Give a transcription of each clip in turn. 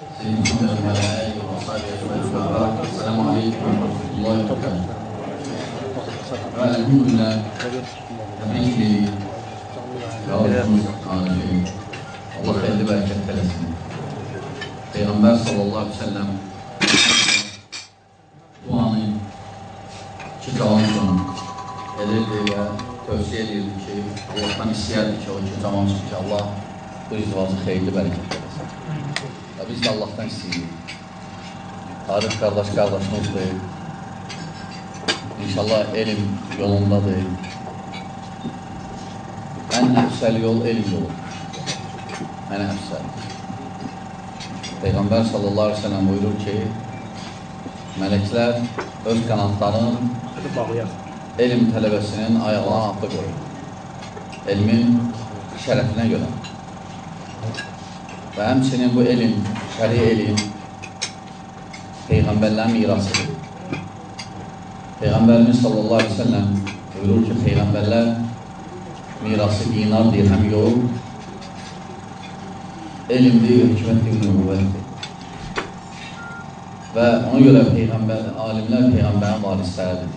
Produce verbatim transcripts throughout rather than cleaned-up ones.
سيدنا الملائكة وصحبه أجمعين. السلام عليكم ورحمة الله وبركاته. Elhamdülillah, tabii ki Rabbimiz amin. Allah xeyirli bərəkət eləsin. Peyğəmbər sallallahu aleyhi ve sellem duanı iki cavan üçün edirdi və tövsiyə edirdi ki, Allah'tan istəyərdi ki, o iki cavan üçün ki, Allah bu izdivacı xeyirli bərəkət eləsin. Və biz də Allah'tan istəyirik. Tarif qardaş qardaşımızdır. İnşallah elm yolundadır. Ən əfsəl yol elm yoludur. Ən əfsəl. Peyğəmbər sallallahu aleyhi ve sellem buyurur ki, mələklər öz qanatlarının elm tələbəsinin ayağına atı qoyur. Elmin şərəfinə görə. Və həmçinin bu elm, şəri elm, Peyğəmbərlərin mirasıdır. Peyğəmbərimiz sallallahu aleyhi ve sellem buyurur ki, Peyğəmbərlər mirası dinar, dirhəm yox, elmdir, hikmətdir, nübüvvətdir. Və ona görə Peyğəmbər, alimlər Peyğəmbərin varisləridir.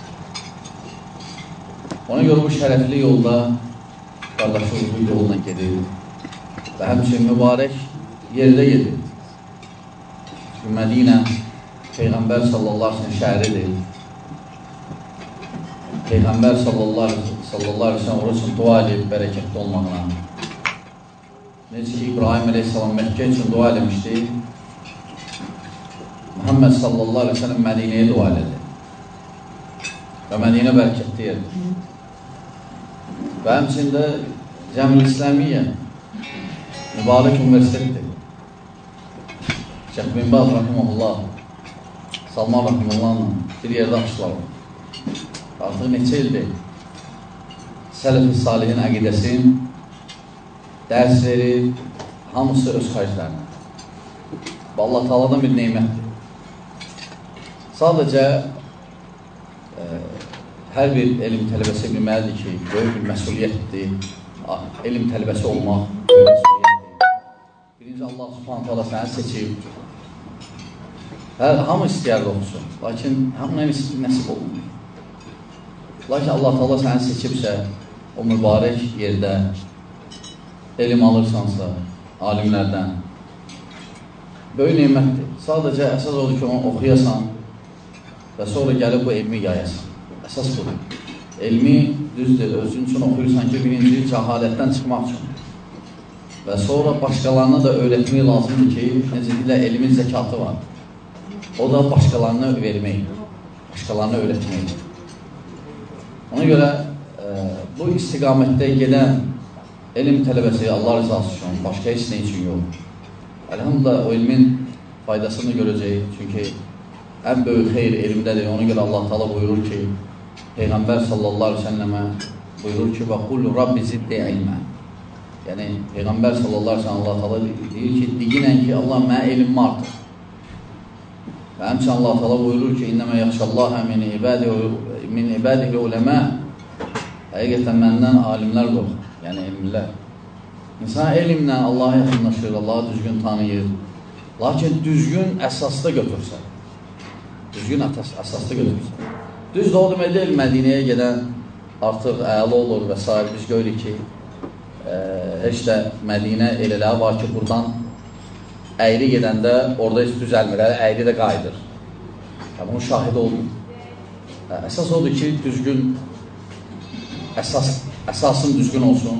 Ona görə bu şərəfli yolda qardaşımız bu yolla gedir və həmçinin mübarək yerdə gedir. Çünki Mədinə Peyğəmbər sallallahu aleyhi ve sellem şəhəridir. Peyğəmbər sallallahu aleyhi ve sellem orası üçün dua edib bərəkətli olmağına. Necə ki, İbrahim aleyhisselam Məkkə üçün dua eləmişdi, Muhammed sallallahu aleyhi ve sellem Mədinəyə dua elədi. Və Mədinə bərəkətli yerdir. Və həmçində Cəmil İslamiyyə mübarək universitetdir. Şeyh bin Baz Rahimullah, Salman Rahimullah'la bir yerdə açılar. Artıq neçə ildir Sələf-i Salihin əqidəsinin dərs verir, hamısı öz xərclərinə. Və Allah Teala'dan bir neymətdir. Sadəcə e, hər bir elm tələbəsi bilməlidir ki, böyük bir məsuliyyətdir. Elm tələbəsi olmaq böyük məsuliyyətdir. Birinci Allah Subhanahu Teala səni seçib. Hər, hamı istəyərdə olsun, lakin hamına nəsib olunur. Lakin Allah Teala səni seçibsə, o mübarək yerdə elm alırsansa, alimlərdən, böyük neymətdir. Sadəcə əsas odur ki, onu oxuyasan və sonra gəlib bu elmi yayasan. Əsas budur. Elmi düzdür, özün üçün oxuyursan ki, birinci cəhalətdən çıxmaq üçün. Və sonra başqalarına da öyrətmək lazımdır ki, necə deyirlər, elmin zəkatı var. O da başqalarına vermək, başqalarına öyrətmək. Ona görə e, bu istiqamətdə gedən elm tələbəsi Allah rızası üçün, başqa heç nə üçün yox. Elhamdülillah o ilmin faydasını görəcək. Çünki ən böyük xeyr elmdədir. Ona görə Allah Teala buyurur ki, Peyğəmbər sallallahu aleyhi ve sellemə buyurur ki, və qul Rabbi ziddi ilmə. Yəni, Peyğəmbər sallallahu aleyhi ve sellem Allah Teala deyir ki, deyinən ki, Allah mənə elm artır. Və həmçin Allah Teala buyurur ki, İnnəmə yaxşallahə min ibadihi min ibadihi uləmə. Həqiqətən məndən alimlər qorxur, yəni elmlər. İnsan elmlə Allah'a yaxınlaşır, Allah'a düzgün tanıyır. Lakin düzgün əsasda götürsə, düzgün əsasda götürsə. Düz də o demək deyil, Mədinəyə gedən artıq əla olur və s. Biz görürük ki, e, heç də Mədinə elələri var ki, buradan əyri gedəndə orada heç düzəlmir, əyri də qayıdır. Yəni, bunun şahidi olmur. Əsas odur ki, düzgün, əsas, əsasın düzgün olsun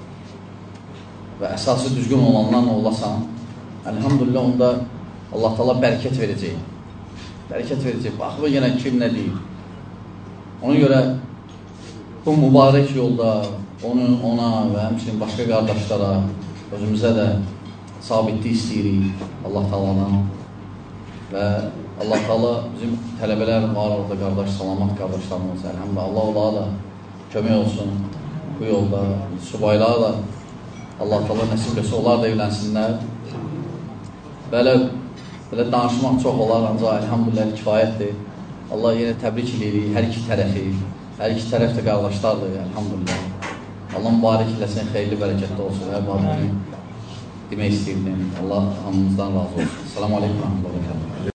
və əsası düzgün olandan olasan, elhamdülillah onda Allah Teala bərəkət verəcək. Bərəkət verəcək. Baxma yenə kim nə deyir. Ona görə bu mübarək yolda onun, ona və həmçinin başqa qardaşlara, özümüzə də sabitlik istəyirik Allah Teala'dan və Allah Teala bizim tələbələr var orada qardaş, salamat qardaşlarımız, elhamdülillah Allah onlara da kömək olsun bu yolda, subaylara da Allah Teala nəsib etsə, onlar da evlənsinlər. Belə, belə danışmaq çox olar, ancaq elhamdülillah kifayətdir. Allah yenə təbrik edirik hər iki tərəfi, hər iki tərəf də qardaşlardır, elhamdülillah. Allah mübarək eləsin, xeyirli, bərəkətli olsun. demək istəyirdim. Allah hamımızdan razı olsun. Selamun Aleyküm.